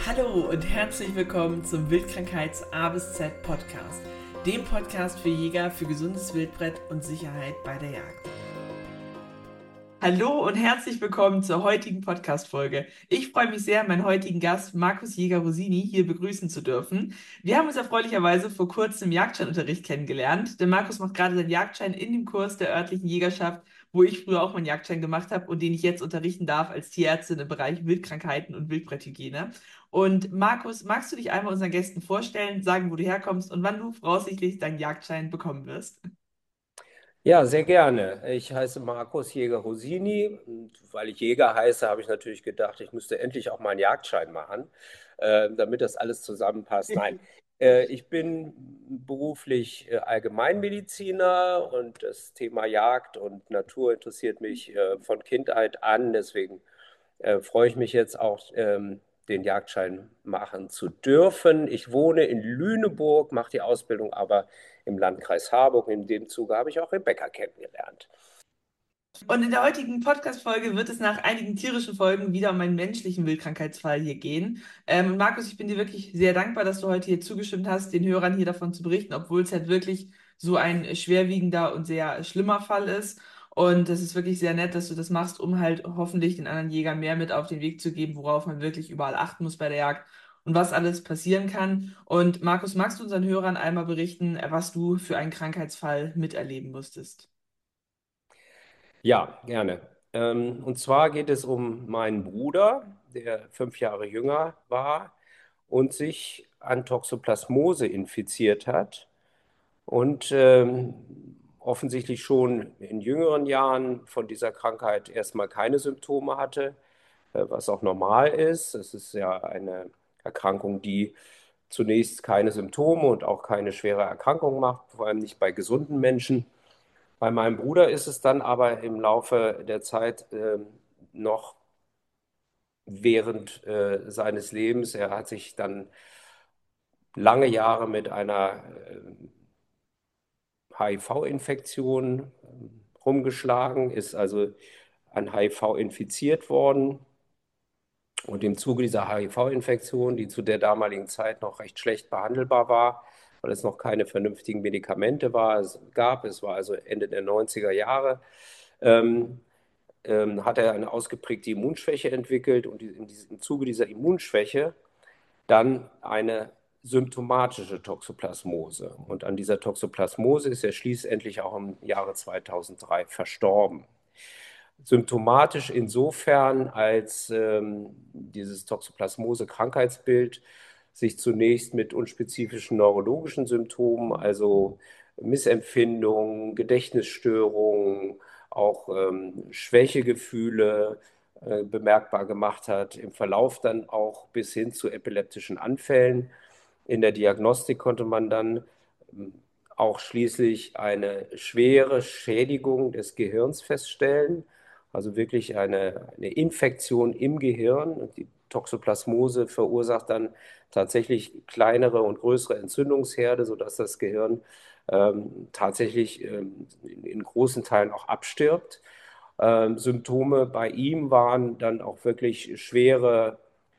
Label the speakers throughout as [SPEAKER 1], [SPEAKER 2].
[SPEAKER 1] Hallo und herzlich willkommen zum Wildkrankheits A bis Z Podcast, dem Podcast für Jäger für gesundes Wildbret und Sicherheit bei der Jagd. Hallo und herzlich willkommen zur heutigen Podcast-Folge. Ich freue mich sehr, meinen heutigen Gast Markus Jäger-Rosini hier begrüßen zu dürfen. Wir haben uns erfreulicherweise vor kurzem im Jagdscheinunterricht kennengelernt. Der Markus macht gerade seinen Jagdschein in dem Kurs der örtlichen Jägerschaft, wo ich früher auch meinen Jagdschein gemacht habe und den ich jetzt unterrichten darf als Tierärztin im Bereich Wildkrankheiten und Wildbrethygiene. Und Markus, magst du dich einmal unseren Gästen vorstellen, sagen, wo du herkommst und wann du voraussichtlich deinen Jagdschein bekommen wirst?
[SPEAKER 2] Ja, sehr gerne. Ich heiße Markus Jäger-Rosini und weil ich Jäger heiße, habe ich natürlich gedacht, ich müsste endlich auch mal einen Jagdschein machen, damit das alles zusammenpasst. Nein, ich bin beruflich Allgemeinmediziner und das Thema Jagd und Natur interessiert mich von Kindheit an. Deswegen freue ich mich jetzt auch, den Jagdschein machen zu dürfen. Ich wohne in Lüneburg, mache die Ausbildung aber im Landkreis Harburg. In dem Zuge habe ich auch Rebecca kennengelernt.
[SPEAKER 1] Und in der heutigen Podcast-Folge wird es nach einigen tierischen Folgen wieder um einen menschlichen Wildkrankheitsfall hier gehen. Und Markus, ich bin dir wirklich sehr dankbar, dass du heute hier zugestimmt hast, den Hörern hier davon zu berichten, obwohl es halt wirklich so ein schwerwiegender und sehr schlimmer Fall ist. Und es ist wirklich sehr nett, dass du das machst, um halt hoffentlich den anderen Jägern mehr mit auf den Weg zu geben, worauf man wirklich überall achten muss bei der Jagd und was alles passieren kann. Und Markus, magst du unseren Hörern einmal berichten, was du für einen Krankheitsfall miterleben musstest?
[SPEAKER 2] Ja, gerne. Und zwar geht es um meinen Bruder, der 5 Jahre jünger war und sich an Toxoplasmose infiziert hat und offensichtlich schon in jüngeren Jahren von dieser Krankheit erstmal keine Symptome hatte, was auch normal ist. Es ist ja eine Erkrankung, die zunächst keine Symptome und auch keine schwere Erkrankung macht, vor allem nicht bei gesunden Menschen. Bei meinem Bruder ist es dann aber im Laufe der Zeit noch während seines Lebens, er hat sich dann lange Jahre mit einer HIV-Infektion rumgeschlagen, ist also an HIV infiziert worden. Und im Zuge dieser HIV-Infektion, die zu der damaligen Zeit noch recht schlecht behandelbar war, weil es noch keine vernünftigen Medikamente es war also Ende der 90er Jahre, ähm, hat er eine ausgeprägte Immunschwäche entwickelt und im Zuge dieser Immunschwäche dann eine symptomatische Toxoplasmose. Und an dieser Toxoplasmose ist er schließlich auch im Jahre 2003 verstorben. Symptomatisch insofern, als dieses Toxoplasmose-Krankheitsbild sich zunächst mit unspezifischen neurologischen Symptomen, also Missempfindungen, Gedächtnisstörungen, auch Schwächegefühle bemerkbar gemacht hat, im Verlauf dann auch bis hin zu epileptischen Anfällen. In der Diagnostik konnte man dann auch schließlich eine schwere Schädigung des Gehirns feststellen, also wirklich eine Infektion im Gehirn. Und die Toxoplasmose verursacht dann tatsächlich kleinere und größere Entzündungsherde, sodass das Gehirn tatsächlich in großen Teilen auch abstirbt. Symptome bei ihm waren dann auch wirklich schwere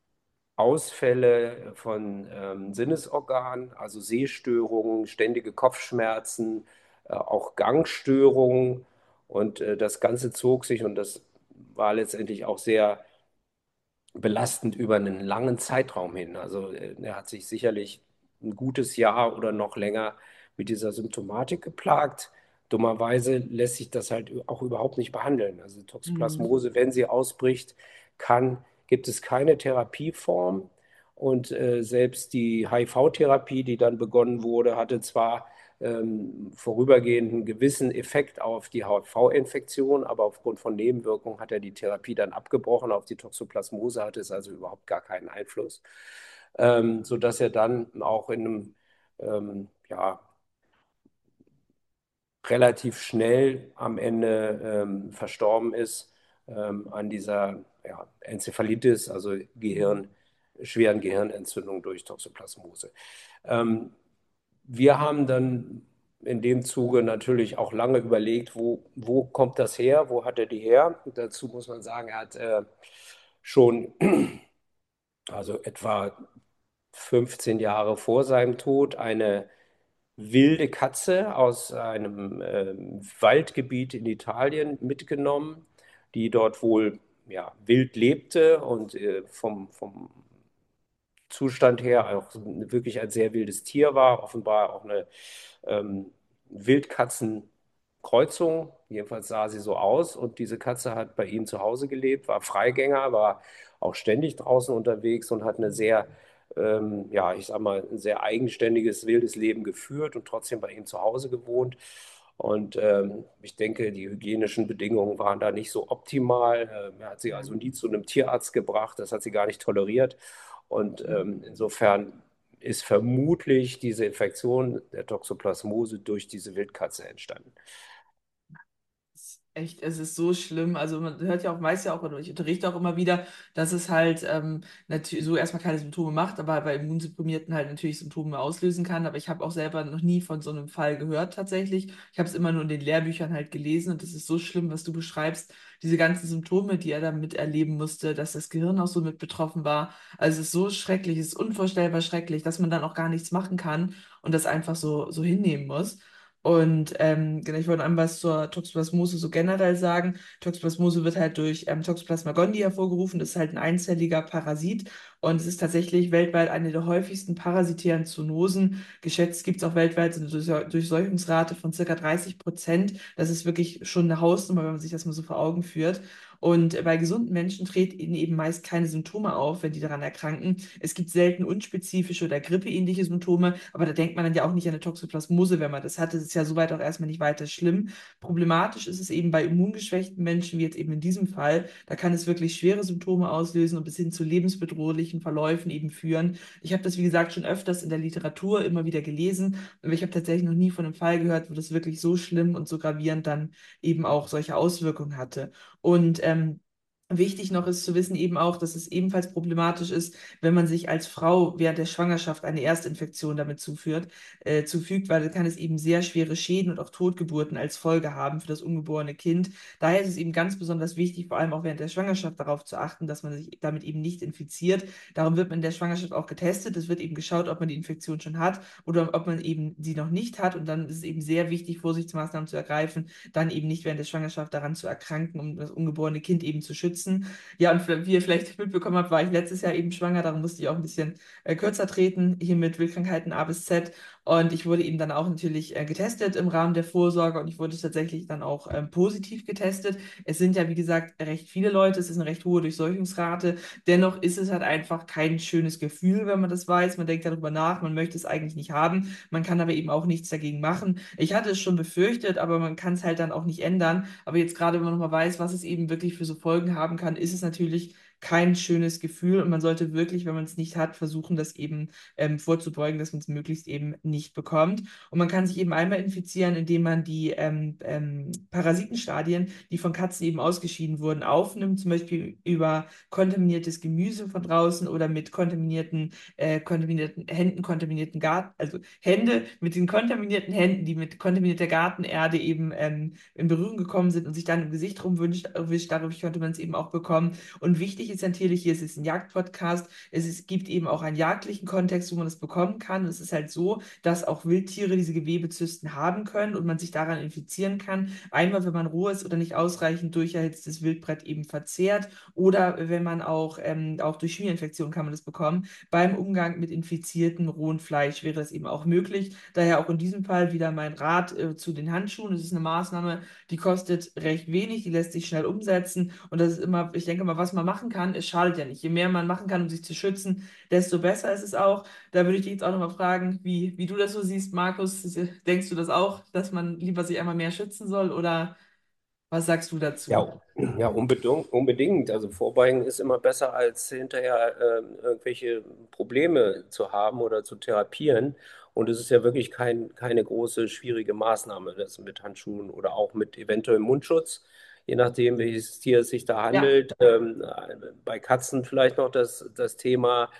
[SPEAKER 2] Ausfälle von Sinnesorganen, also Sehstörungen, ständige Kopfschmerzen, auch Gangstörungen. Und das Ganze zog sich, und das war letztendlich auch sehr belastend über einen langen Zeitraum hin. Also er hat sich sicherlich ein gutes Jahr oder noch länger mit dieser Symptomatik geplagt. Dummerweise lässt sich das halt auch überhaupt nicht behandeln. Also
[SPEAKER 1] Mhm.
[SPEAKER 2] Toxoplasmose, wenn sie ausbricht, gibt es keine Therapieform. Und selbst die HIV-Therapie, die dann begonnen wurde, hatte zwar vorübergehend einen gewissen Effekt auf die HIV-Infektion, aber aufgrund von Nebenwirkungen hat er die Therapie dann abgebrochen. Auf die Toxoplasmose hatte es also überhaupt gar keinen Einfluss, sodass er dann auch in einem ja, relativ schnell am Ende verstorben ist an dieser Enzephalitis, also schweren Gehirnentzündung durch Toxoplasmose. Ähm, Wir haben dann in dem Zuge natürlich auch lange überlegt, wo kommt das her, wo hat er die her? Und dazu muss man sagen, er hat schon also etwa 15 Jahre vor seinem Tod, eine wilde Katze aus einem Waldgebiet in Italien mitgenommen, die dort wohl ja, wild lebte und vom Zustand her auch wirklich ein sehr wildes Tier war, offenbar auch eine ähm, Wildkatzenkreuzung. Jedenfalls sah sie so aus und diese Katze hat bei ihm zu Hause gelebt, war Freigänger, war auch ständig draußen unterwegs und hat eine sehr, ja, ich sag mal, ein sehr eigenständiges, wildes Leben geführt und trotzdem bei ihm zu Hause gewohnt. Und ich denke, die hygienischen Bedingungen waren da nicht so optimal. Er hat sie
[SPEAKER 1] Ja.
[SPEAKER 2] also nie zu einem Tierarzt gebracht, das hat sie gar nicht toleriert. Und insofern ist vermutlich diese Infektion der Toxoplasmose durch diese Wildkatze entstanden.
[SPEAKER 1] Ist echt, es ist so schlimm. Also man hört ja auch meist ja auch, oder ich unterrichte auch immer wieder, dass es halt natürlich so erstmal keine Symptome macht, aber bei Immunsupprimierten halt natürlich Symptome auslösen kann. Aber ich habe auch selber noch nie von so einem Fall gehört tatsächlich. Ich habe es immer nur in den Lehrbüchern halt gelesen und es ist so schlimm, was du beschreibst. Diese ganzen Symptome, die er da miterleben musste, dass das Gehirn auch so mit betroffen war. Also es ist so schrecklich, es ist unvorstellbar schrecklich, dass man dann auch gar nichts machen kann und das einfach so hinnehmen muss. Und genau, ich wollte einmal was zur Toxoplasmose so generell sagen. Toxoplasmose wird halt durch Toxoplasma gondii hervorgerufen. Das ist halt ein einzelliger Parasit und es ist tatsächlich weltweit eine der häufigsten parasitären Zoonosen. Geschätzt gibt es auch weltweit so eine Durchseuchungsrate von circa 30%. Das ist wirklich schon eine Hausnummer, wenn man sich das mal so vor Augen führt. Und bei gesunden Menschen treten ihnen eben meist keine Symptome auf, wenn die daran erkranken. Es gibt selten unspezifische oder grippeähnliche Symptome, aber da denkt man dann ja auch nicht an eine Toxoplasmose, wenn man das hat. Das ist ja soweit auch erstmal nicht weiter schlimm. Problematisch ist es eben bei immungeschwächten Menschen, wie jetzt eben in diesem Fall. Da kann es wirklich schwere Symptome auslösen und bis hin zu lebensbedrohlichen Verläufen eben führen. Ich habe das, wie gesagt, schon öfters in der Literatur immer wieder gelesen, aber ich habe tatsächlich noch nie von einem Fall gehört, wo das wirklich so schlimm und so gravierend dann eben auch solche Auswirkungen hatte. Und wichtig noch ist zu wissen eben auch, dass es ebenfalls problematisch ist, wenn man sich als Frau während der Schwangerschaft eine Erstinfektion damit zufügt, weil dann kann es eben sehr schwere Schäden und auch Totgeburten als Folge haben für das ungeborene Kind. Daher ist es eben ganz besonders wichtig, vor allem auch während der Schwangerschaft darauf zu achten, dass man sich damit eben nicht infiziert. Darum wird man in der Schwangerschaft auch getestet. Es wird eben geschaut, ob man die Infektion schon hat oder ob man eben sie noch nicht hat. Und dann ist es eben sehr wichtig, Vorsichtsmaßnahmen zu ergreifen, dann eben nicht während der Schwangerschaft daran zu erkranken, um das ungeborene Kind eben zu schützen. Ja, und wie ihr vielleicht mitbekommen habt, war ich letztes Jahr eben schwanger, darum musste ich auch ein bisschen kürzer treten, hier mit Wildkrankheiten A bis Z. Und ich wurde eben dann auch natürlich getestet im Rahmen der Vorsorge und ich wurde tatsächlich dann auch positiv getestet. Es sind ja, wie gesagt, recht viele Leute, es ist eine recht hohe Durchseuchungsrate. Dennoch ist es halt einfach kein schönes Gefühl, wenn man das weiß. Man denkt darüber nach, man möchte es eigentlich nicht haben. Man kann aber eben auch nichts dagegen machen. Ich hatte es schon befürchtet, aber man kann es halt dann auch nicht ändern. Aber jetzt gerade, wenn man nochmal weiß, was es eben wirklich für so Folgen haben kann, ist es natürlich kein schönes Gefühl und man sollte wirklich, wenn man es nicht hat, versuchen, das eben vorzubeugen, dass man es möglichst eben nicht bekommt. Und man kann sich eben einmal infizieren, indem man die Parasitenstadien, die von Katzen eben ausgeschieden wurden, aufnimmt, zum Beispiel über kontaminiertes Gemüse von draußen oder mit kontaminierten Händen, kontaminierten Garten, also Hände mit den kontaminierten Händen, die mit kontaminierter Gartenerde eben in Berührung gekommen sind und sich dann im Gesicht rumwischt. Dadurch könnte man es eben auch bekommen. Und wichtig ist natürlich, hier es ist ein Jagdpodcast, gibt eben auch einen jagdlichen Kontext, wo man das bekommen kann. Und es ist halt so, dass auch Wildtiere diese Gewebezysten haben können und man sich daran infizieren kann. Einmal, wenn man rohes oder nicht ausreichend durcherhitztes Wildbret eben verzehrt oder wenn man auch durch Schmierinfektion kann man das bekommen. Beim Umgang mit infiziertem rohen Fleisch wäre das eben auch möglich. Daher auch in diesem Fall wieder mein Rat zu den Handschuhen. Es ist eine Maßnahme, die kostet recht wenig, die lässt sich schnell umsetzen. Und das ist immer, ich denke mal, was man machen kann, es schadet ja nicht. Je mehr man machen kann, um sich zu schützen, desto besser ist es auch. Da würde ich dich jetzt auch nochmal fragen, wie du das so siehst, Markus. Denkst du das auch, dass man lieber sich einmal mehr schützen soll oder was sagst du dazu?
[SPEAKER 2] Ja, ja, unbedingt, unbedingt. Also Vorbeugen ist immer besser, als hinterher irgendwelche Probleme zu haben oder zu therapieren. Und es ist ja wirklich keine große, schwierige Maßnahme, das mit Handschuhen oder auch mit eventuellem Mundschutz, je nachdem, welches Tier es sich da
[SPEAKER 1] Ja,
[SPEAKER 2] handelt. Bei Katzen vielleicht noch das Thema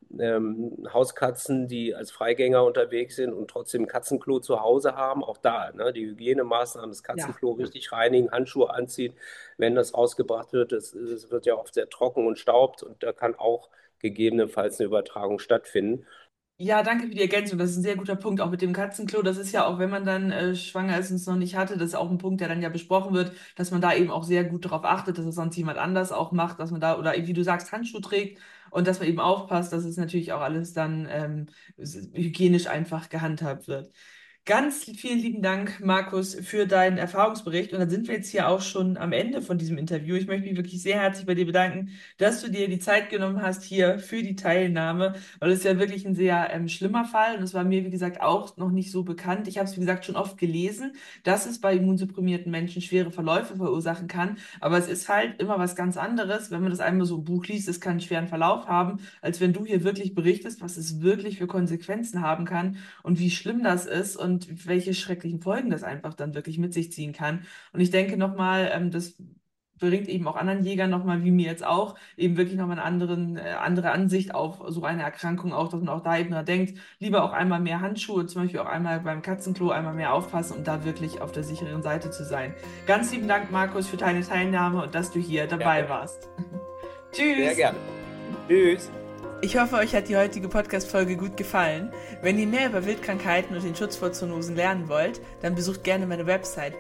[SPEAKER 2] Hauskatzen, die als Freigänger unterwegs sind und trotzdem ein Katzenklo zu Hause haben. Auch da, ne, die Hygienemaßnahmen, das
[SPEAKER 1] ja.
[SPEAKER 2] Katzenklo richtig reinigen, Handschuhe anziehen, wenn das rausgebracht wird. Das wird ja oft sehr trocken und staubt und da kann auch gegebenenfalls eine Übertragung stattfinden.
[SPEAKER 1] Ja, danke für die Ergänzung. Das ist ein sehr guter Punkt, auch mit dem Katzenklo. Das ist ja auch, wenn man dann schwanger ist und es noch nicht hatte, das ist auch ein Punkt, der dann ja besprochen wird, dass man da eben auch sehr gut darauf achtet, dass es sonst jemand anders auch macht, dass man da, oder wie du sagst, Handschuh trägt und dass man eben aufpasst, dass es natürlich auch alles dann hygienisch einfach gehandhabt wird. Ganz vielen lieben Dank, Markus, für deinen Erfahrungsbericht. Und dann sind wir jetzt hier auch schon am Ende von diesem Interview. Ich möchte mich wirklich sehr herzlich bei dir bedanken, dass du dir die Zeit genommen hast hier für die Teilnahme, weil es ja wirklich ein sehr schlimmer Fall und es war mir, wie gesagt, auch noch nicht so bekannt. Ich habe es, wie gesagt, schon oft gelesen, dass es bei immunsupprimierten Menschen schwere Verläufe verursachen kann. Aber es ist halt immer was ganz anderes, wenn man das einmal so im Buch liest, es kann einen schweren Verlauf haben, als wenn du hier wirklich berichtest, was es wirklich für Konsequenzen haben kann und wie schlimm das ist und welche schrecklichen Folgen das einfach dann wirklich mit sich ziehen kann. Und ich denke nochmal, das bringt eben auch anderen Jägern nochmal, wie mir jetzt auch, eben wirklich nochmal eine andere Ansicht auf so eine Erkrankung auch, dass man auch da eben dran denkt, lieber auch einmal mehr Handschuhe, zum Beispiel auch einmal beim Katzenklo einmal mehr aufpassen, um da wirklich auf der sicheren Seite zu sein. Ganz lieben Dank, Markus, für deine Teilnahme und dass du hier dabei
[SPEAKER 2] Gerne.
[SPEAKER 1] warst.
[SPEAKER 2] Sehr
[SPEAKER 1] Tschüss!
[SPEAKER 2] gerne. Tschüss.
[SPEAKER 1] Ich hoffe, euch hat die heutige Podcast-Folge gut gefallen. Wenn ihr mehr über Wildkrankheiten und den Schutz vor Zoonosen lernen wollt, dann besucht gerne meine Website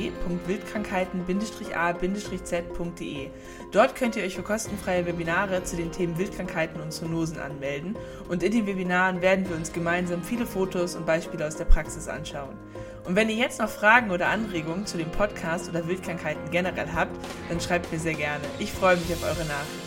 [SPEAKER 1] www.wildkrankheiten-a-z.de. Dort könnt ihr euch für kostenfreie Webinare zu den Themen Wildkrankheiten und Zoonosen anmelden und in den Webinaren werden wir uns gemeinsam viele Fotos und Beispiele aus der Praxis anschauen. Und wenn ihr jetzt noch Fragen oder Anregungen zu dem Podcast oder Wildkrankheiten generell habt, dann schreibt mir sehr gerne. Ich freue mich auf eure Nachrichten.